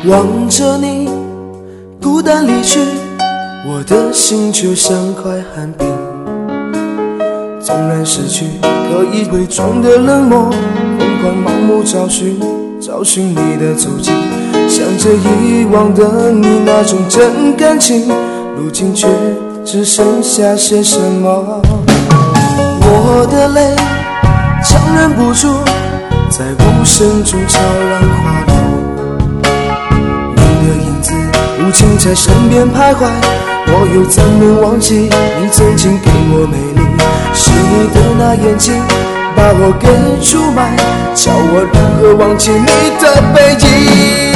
望着你孤单离去，我的心就像块寒冰。纵然失去可以伪装的冷漠，疯狂盲目找寻你的足迹，想着以往的你那种真感情，如今却只剩下些什么？我的泪强忍不住，在无声中悄然滑落。你的影子无情在身边徘徊，我又怎能忘记你曾经给我美丽？是你的那眼睛把我给出卖，叫我如何忘记你的背影？